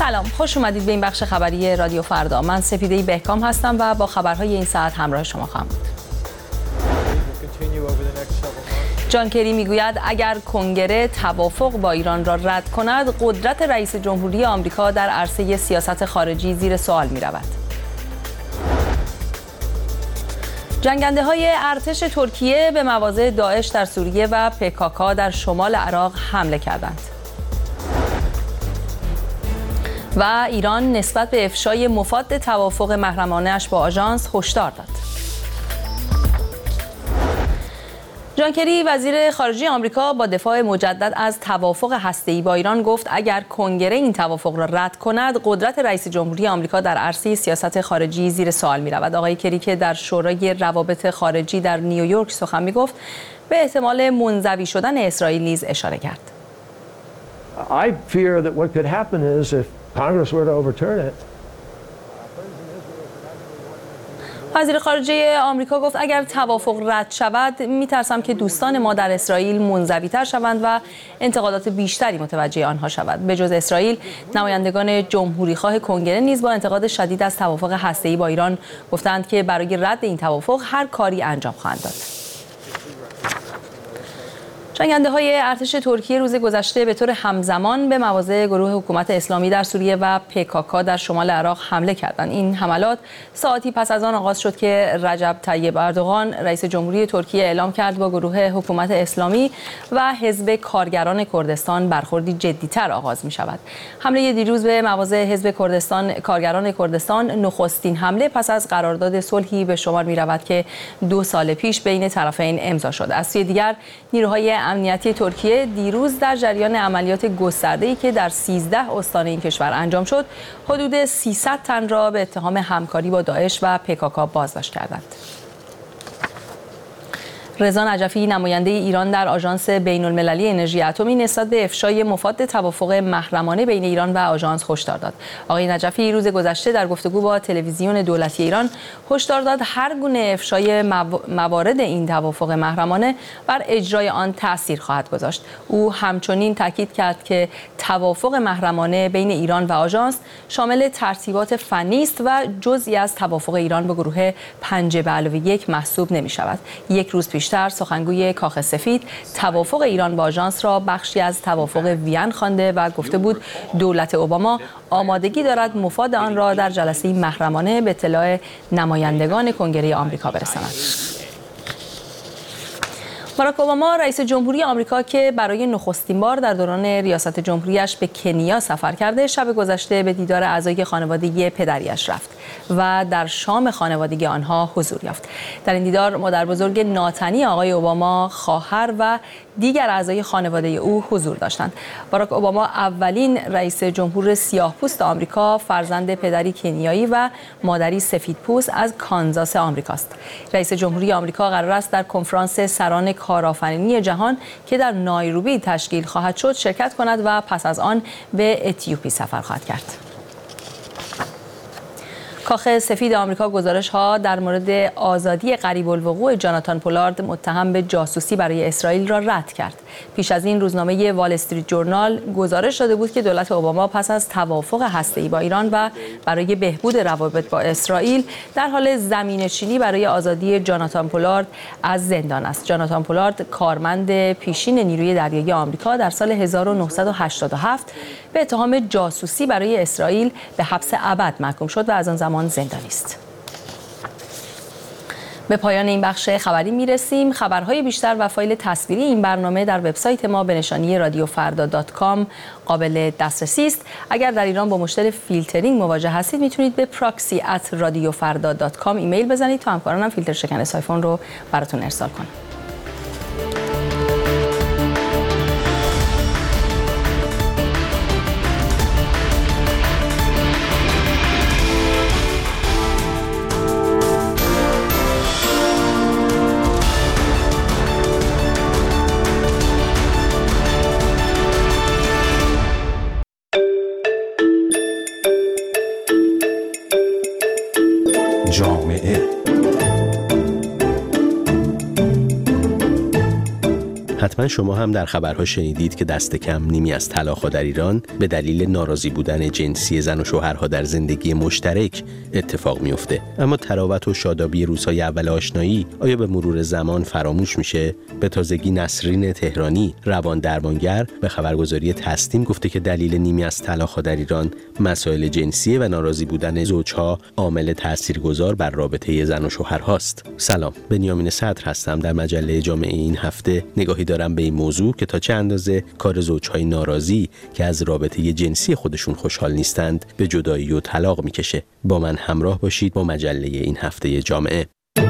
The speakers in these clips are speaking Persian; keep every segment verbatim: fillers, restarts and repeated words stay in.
سلام، خوش اومدید به این بخش خبری رادیو فردا. من سپیده بهکام هستم و با خبرهای این ساعت همراه شما خواهم بود. جان کری میگوید اگر کنگره توافق با ایران را رد کند، قدرت رئیس جمهوری آمریکا در عرصه سیاست خارجی زیر سوال می رود. جنگنده های ارتش ترکیه به مواضع داعش در سوریه و پکاکا در شمال عراق حمله کردند. و ایران نسبت به افشای مفاد توافق محرمانه‌اش با آژانس هشدار داد. جان کری وزیر خارجه آمریکا با دفاع مجدد از توافق هسته‌ای با ایران گفت اگر کنگره این توافق را رد کند، قدرت رئیس جمهوری آمریکا در عرصه سیاست خارجی زیر سوال می‌رود. آقای کری که در شورای روابط خارجی در نیویورک سخن می‌گفت، به احتمال منزوی شدن اسرائیل نیز اشاره کرد. I fear that what could happen is if Congress were to overturn it. وزیر خارجه آمریکا گفت اگر توافق رد شود، میترسم که دوستان ما در اسرائیل منزوی‌تر شوند و انتقادات بیشتری متوجه آنها شود. به جز اسرائیل، نمایندگان جمهوری‌خواه کنگره نیز با انتقاد شدید از توافق هسته‌ای با ایران گفتند که برای رد این توافق هر کاری انجام خواهند داد. جنگنده های ارتش ترکیه روز گذشته به طور همزمان به مواضع گروه حکومت اسلامی در سوریه و پکاکا در شمال عراق حمله کردند. این حملات ساعتی پس از آن آغاز شد که رجب طیب اردوغان رئیس جمهوری ترکیه اعلام کرد با گروه حکومت اسلامی و حزب کارگران کردستان برخوردی جدی‌تر آغاز می شود. حمله دیروز به مواضع حزب کردستان کارگران کردستان نخستین حمله پس از قرارداد صلحی به شمار می رود که دو سال پیش بین طرفین امضا شد. از سوی دیگر نیروهای امنیتی ترکیه دیروز در جریان عملیات گسترده‌ای که در سیزده استان این کشور انجام شد، حدود سیصد تن را به اتهام همکاری با داعش و پکاکا بازداشت کردند. رضا نجفی نماینده ایران در آژانس بین‌المللی انرژی اتمی نسبت به افشای مفاد توافق محرمانه بین ایران و آژانس هشدار داد. آقای نجفی روز گذشته در گفتگو با تلویزیون دولتی ایران هشدار داد هر گونه افشای موارد این توافق محرمانه بر اجرای آن تأثیر خواهد گذاشت. او همچنین تاکید کرد که توافق محرمانه بین ایران و آژانس شامل ترتیبات فنی است و جزئی از توافق ایران با گروه پنج به علاوه یک محسوب نمی شود. یک روز پیشتر سخنگوی کاخ سفید توافق ایران با آژانس را بخشی از توافق وین خوانده و گفته بود دولت اوباما آمادگی دارد مفاد آن را در جلسه محرمانه به اطلاع نمایندگان کنگره آمریکا برساند. باراک اوباما رئیس جمهوری آمریکا که برای نخستین بار در دوران ریاست جمهوریش به کنیا سفر کرده، شب گذشته به دیدار اعضای خانواده پدریش رفت و در شام خانوادگی آنها حضور یافت. در این دیدار مادر بزرگ ناتنی آقای اوباما، خواهر و دیگر اعضای خانواده او حضور داشتند. باراک اوباما اولین رئیس جمهور سیاه‌پوست آمریکا، فرزند پدری کنیایی و مادری سفیدپوست از کانزاس آمریکاست. رئیس جمهوری آمریکا قرار است در کنفرانس سران کارآفرینی جهان که در نایروبی تشکیل خواهد شد شرکت کند و پس از آن به اتیوپی سفر خواهد کرد. کاخ سفید آمریکا گزارش‌ها در مورد آزادی قریب الوقوع جاناتان پولارد متهم به جاسوسی برای اسرائیل را رد کرد. پیش از این روزنامه وال استریت جورنال گزارش داده بود که دولت اوباما پس از توافق هسته‌ای با ایران و برای بهبود روابط با اسرائیل در حال زمینه‌چینی برای آزادی جاناتان پولارد از زندان است. جاناتان پولارد کارمند پیشین نیروی دریایی آمریکا در سال هزار و نهصد و هشتاد و هفت به اتهام جاسوسی برای اسرائیل به حبس ابد محکوم شد و از آن زمان زندانی است. به پایان این بخش خبری میرسیم. خبرهای بیشتر و فایل تصویری این برنامه در وبسایت ما به نشانی رادیو فردا دات کام قابل دسترسی است. اگر در ایران با مشکل فیلترینگ مواجه هستید، میتونید به پراکسی ات رادیو فردا دات کام ایمیل بزنید تا همکارانم فیلتر شکن آیفون رو براتون ارسال کنن. جامعه حتما شما هم در خبرها شنیدید که دست کم نیمی از طلاق‌ها در ایران به دلیل ناراضی بودن جنسی زن و شوهرها در زندگی مشترک اتفاق میفته. اما تراوت و شادابی روزهای اول آشنایی آیا به مرور زمان فراموش میشه؟ به تازگی نسرین تهرانی روان درمانگر به خبرگزاری تسنیم گفته که دلیل نیمی از طلاق‌ها در ایران مسائل جنسی و ناراضی بودن زوجها عامل تاثیرگذار بر رابطه زن و شوهرهاست. سلام، بنیامین صدر هستم. در مجله جامعه این هفته نگاهی دارم به این موضوع که تا چه اندازه کار زوجهای ناراضی که از رابطه جنسی خودشون خوشحال نیستند به جدایی و طلاق میکشه. با من همراه باشید با مجله این هفته جامعه.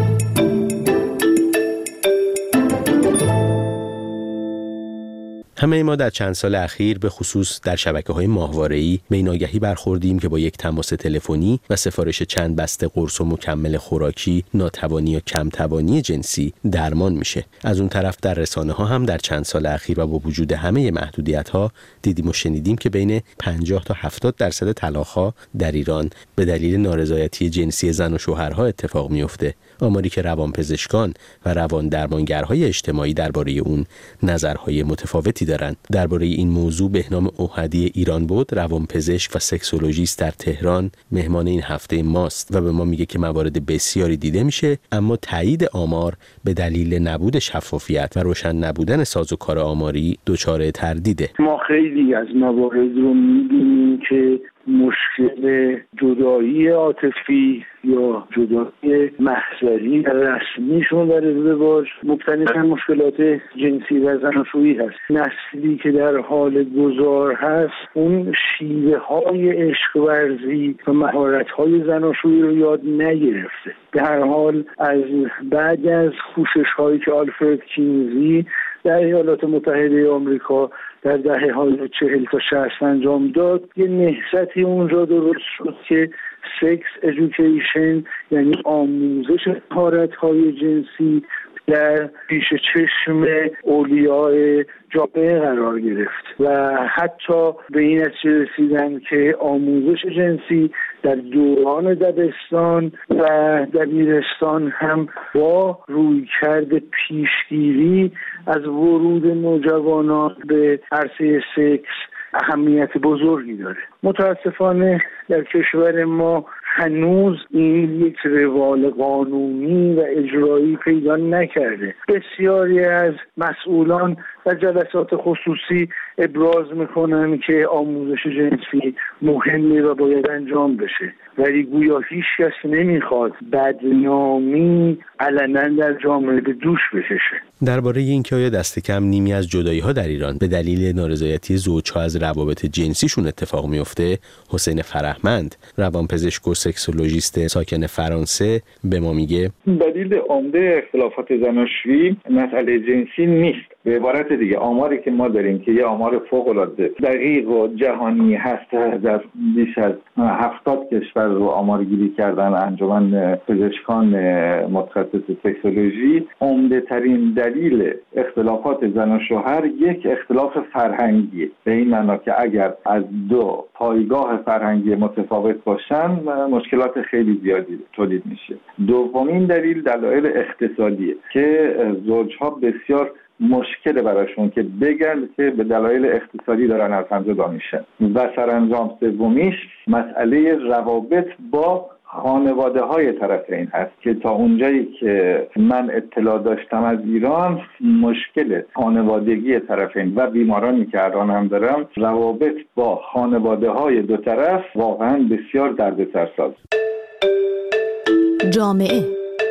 همه ما در چند سال اخیر به خصوص در شبکه‌های ماهواره‌ای به این آگهی برخوردیم که با یک تماس تلفنی و سفارش چند بسته قرص و مکمل خوراکی ناتوانی یا کمتوانی جنسی درمان میشه. از اون طرف در رسانه‌ها هم در چند سال اخیر و با وجود همه محدودیت‌ها دیدیم و شنیدیم که بین پنجاه تا هفتاد درصد طلاق‌ها در ایران به دلیل نارضایتی جنسی زن و شوهرها اتفاق میفته. آماری که روانپزشکان و روان درمانگرهای اجتماعی درباره اون نظرهای متفاوتی دارند. درباره این موضوع بهنام اوحدی ایران بود، روانپزشک و سکسولوژیست در تهران، مهمان این هفته ماست و به ما میگه که موارد بسیاری دیده میشه، اما تایید آمار به دلیل نبود شفافیت و روشن نبودن سازوکار آماری دچار تردیده. ما خیلی از موارد رو میبینیم که مشکل جدایی عاطفی یا جدایی محضری رسمیشون در ازدواج مبتنی بر مشکلات جنسی و زناشویی هست. نسلی که در حال گذار هست اون شیوه های عشق ورزی و مهارت های زناشویی رو یاد نگرفته. به هر حال از بعد از کوشش هایی که آلفرد کینزی در ایالات متحده آمریکا در دهه های چهل تا شصت انجام داد، یه نهضتی اونجا درست شد که سکس ادویکیشن، یعنی آموزش مهارت های جنسی، در پیش چشم اولیای جامعه قرار گرفت و حتی به این نتیجه رسیدن که آموزش جنسی در دوران دبستان و دبیرستان هم با رویکرد پیشگیری از ورود نوجوانان به عرصه سکس اهمیت بزرگی داره. متاسفانه در کشور ما هنوز این یک روال قانونی و اجرایی پیدا نکرده. بسیاری از مسئولان در جلسات خصوصی ابراز میکنن که آموزش جنسی مهمه و باید انجام بشه، ولی گویا هیچ کس نمیخواد بدنامی علنا در جامعه به دوش بکشه. درباره اینکه آیا دست کم نیمی از جدایی‌ها در ایران به دلیل نارضایتی زوجها از روابط جنسیشون اتفاق میفته، حسین فرهمند، روانپزشک و سکسولوژیست ساکن فرانسه، به ما میگه دلیل عمده اختلافات زناشویی مسئله جنسی نیست. به عبارت دیگه آماری که ما داریم که یه آمار فوق‌العاده دقیق و جهانی هست، در بیش از هفتاد کشور رو آمارگیری کردن انجمن پزشکان متخصص سکسولوژی، عمده ترین دلیل اختلافات زن و شوهر یک اختلاف فرهنگیه. به این معنا که اگر از دو پایگاه فرهنگی متفاوت باشن مشکلات خیلی زیادی تولید میشه. دومین دلیل دلایل اقتصادیه که زوجها بسیار مشکل براشون که بگن که به دلایل اقتصادی دارن از هم جدا میشن. و سرانجام سومیش مسئله روابط با خانواده های طرفین هست که تا اونجایی که من اطلاع داشتم از ایران مشکل خانوادگی طرفین و بیمارانی که الان هم دارم، روابط با خانواده های دو طرف واقعا بسیار دردسرساز. جامعه،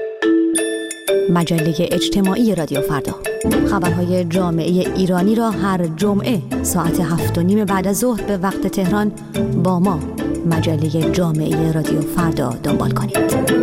مجله اجتماعی رادیو فردا. خبرهای جامعه ایرانی را هر جمعه ساعت هفت و نیم بعد از ظهر به وقت تهران با ما مجله جامعه رادیو فردا دنبال کنید.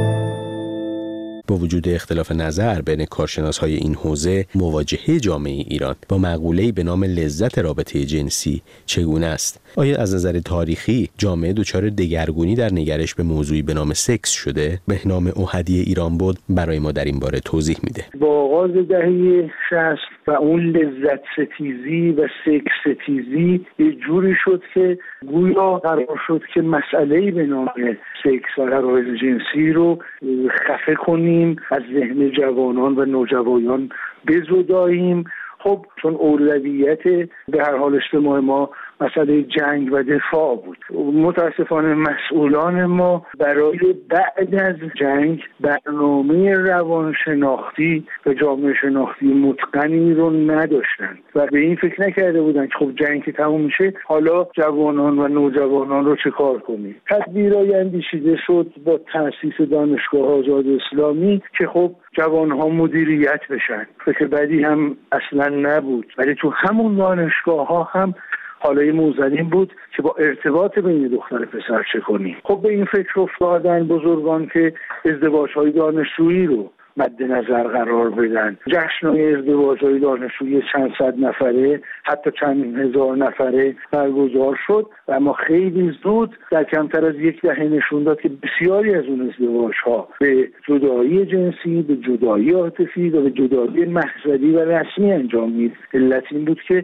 با وجود اختلاف نظر بین کارشناس‌های این حوزه، مواجهه جامعه ایران با مقوله‌ای به نام لذت رابطه جنسی چگونه است؟ آیا از نظر تاریخی جامعه دچار دگرگونی در نگرش به موضوعی به نام سکس شده؟ بهنام اوحدی ایران بود برای ما در این باره توضیح میده. با آغاز دهه شصت و اون لذت ستیزی و سکس ستیزی یه جوری شد که گویا قرار شد که مسئله‌ای به نام سکس و رابطه جنسی رو خفه کنیم، از ذهن جوانان و نوجوانان بزداییم، خب چون اولویت به هر حال اجتماع ما مسئله جنگ و دفاع بود. متاسفانه مسئولان ما برای بعد از جنگ برنامه روانشناختی و جامعه شناختی متقنی رو نداشتن و به این فکر نکرده بودن که خب جنگ که تموم میشه حالا جوانان و نوجوانان رو چه کار کنیم. تدبیرای اندیشیده شد با تأسیس دانشگاه آزاد اسلامی که خب جوانها مدیریت بشن. فکر بعدی هم اصلا نبود، ولی تو همون دانشگاه ها هم حالا موضوع این بود که با ارتباط بین دختر پسر چه کنیم. خب به این فکر افتادن بزرگان که ازدواج‌های دانشجویی رو مد نظر قرار بدن. جشن‌های ازدواج‌های دانشجویی چند صد نفره حتی چند هزار نفره برگزار شد و اما خیلی زود در کمتر از یک دهه نشون داد که بسیاری از اون ازدواج‌ها به جدایی جنسی، به جدایی عاطفی و به جدایی محضری و رسمی انجام می‌داد. علت این بود که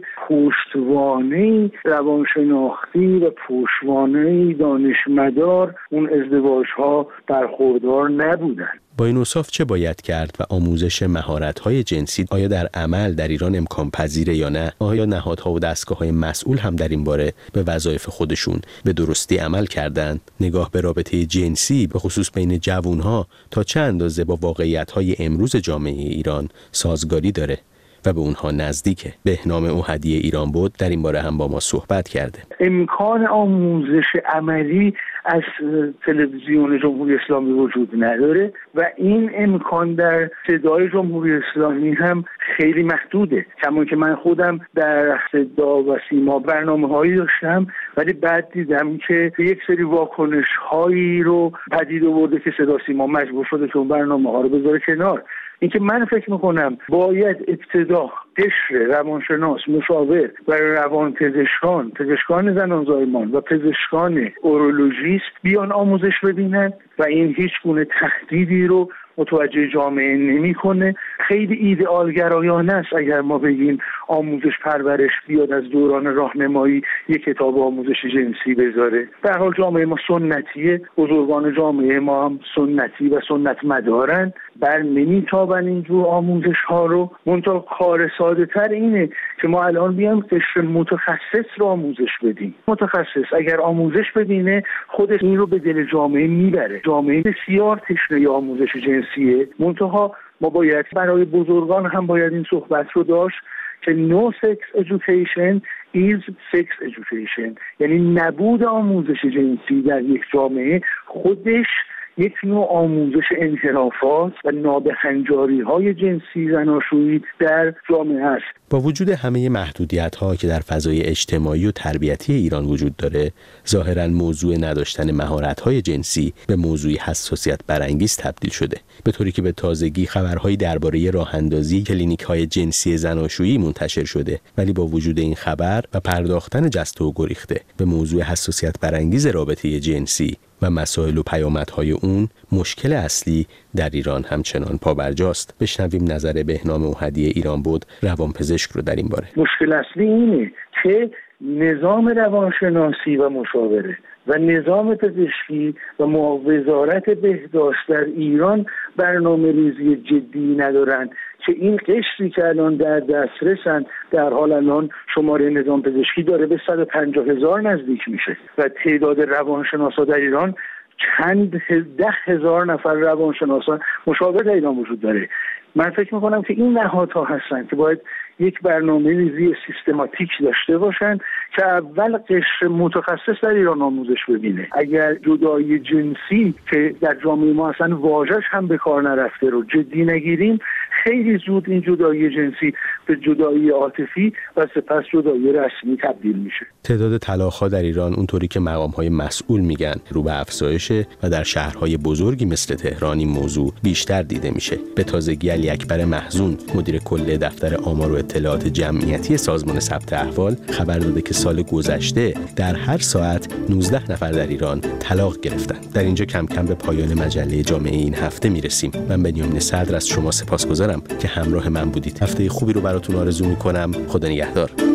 پشتوانه روانشناختی و پشتوانه دانشمدار اون ازدواج‌ها برخوردار نبودند. با این اوصاف چه باید کرد و آموزش مهارت‌های جنسی آیا در عمل در ایران امکان پذیره یا نه؟ آیا نهادها و دستگاه‌های مسئول هم در این باره به وظایف خودشون به درستی عمل کردند؟ نگاه به رابطه جنسی به خصوص بین جوانها تا چه اندازه با واقعیت‌های امروز جامعه ایران سازگاری داره و به اونها نزدیکه؟ بهنام اوحدی ایران بود در این باره هم با ما صحبت کرده. امکان آموزش عملی از تلویزیون جمهوری اسلامی وجود نداره و این امکان در صدای جمهوری اسلامی هم خیلی محدوده. کما که من خودم در صدا و سیما برنامه‌هایی داشتم ولی بعد دیدم که یک سری واکنش‌هایی رو پدید آورده که صدا سیما مجبور شده که اون برنامه‌ها رو بذاره کنار. اینکه من فکر میکنم باید ابتدا قشر روانشناس، مشاور و روانپزشکان، پزشکان زنان زایمان و پزشکان اورولوژیست بیان آموزش ببینن و این هیچ گونه تهدیدی رو متوجه جامعه نمیکنه. خیلی ایدئالگرایانه است اگر ما بگیم آموزش پرورش بیاد از دوران راهنمایی یک کتاب آموزش جنسی بذاره. به هر حال جامعه ما سنتیه، بزرگان جامعه ما هم سنتی و سنت مدارن، بر نمیتابن اینجور آموزش ها رو. منتها کار ساده تر اینه که ما الان بیایم قشر متخصص رو آموزش بدیم. متخصص اگر آموزش ببینه خودش این رو به دل جامعه میبره. جامعه بسیار تشنه آموزش جنسیه. منتها ما باید برای بزرگان هم باید این صحبت رو داشت که no sex education is sex education، یعنی نبود آموزش جنسی در یک جامعه خودش یک نوع آموزش انحرافات و نابهنجاری‌های جنسی زناشویی در جامعه است. با وجود همه محدودیت‌ها که در فضای اجتماعی و تربیتی ایران وجود داره، ظاهراً موضوع نداشتن مهارت‌های جنسی به موضوعی حساسیت برانگیز تبدیل شده، به طوری که به تازگی خبرهایی درباره راه‌اندازی کلینیک‌های جنسی زناشویی منتشر شده. ولی با وجود این خبر و پرداختن جسته و گریخته به موضوع حساسیت برانگیز رابطه جنسی و مسائل و پیامدهای اون، مشکل اصلی در ایران همچنان پابرجاست. بشنویم نظر بهنام اوحدی ایران بود روانپزشک رو در این باره. مشکل اصلی اینه که نظام روانشناسی و مشاوره و نظام پزشکی و وزارت بهداشت در ایران برنامه ریزی جدی ندارن که این قشری که الان در دسترسن، در حال الان شماره نظام پزشکی داره به صد و پنجاه هزار نزدیک میشه و تعداد روانشناسا در ایران چند ده هزار نفر روانشناسان مشاور در ایران وجود داره. من فکر میکنم که این نهادها هستن که باید یک برنامه ریزی سیستماتیک داشته باشن که اول قشر متخصص در ایران آموزش ببینه. اگر جدایی جنسی که در جامعه ما اصلا واژه‌اش هم به کار نرفته رو جدی نگیریم، خیلی زود این جدایی جنسی به جدایی عاطفی و سپس جدایی رسمی تبدیل میشه. تعداد طلاق‌ها در ایران اونطوری که مقام‌های مسئول میگن رو به افزایشه و در شهرهای بزرگی مثل تهران این موضوع بیشتر دیده میشه. به تازگی علی اکبر محزون، مدیر کل دفتر آمار و اطلاعات جمعیتی سازمان ثبت احوال، خبر داده که سال گذشته در هر ساعت نوزده نفر در ایران طلاق گرفتن. در اینجا کم کم به پایان مجله جامعه این هفته میرسیم. من بنیامین صدر از شما سپاسگزارم که همراه من بودید. هفته خوبی رو براتون آرزو میکنم. خدا نگهدار.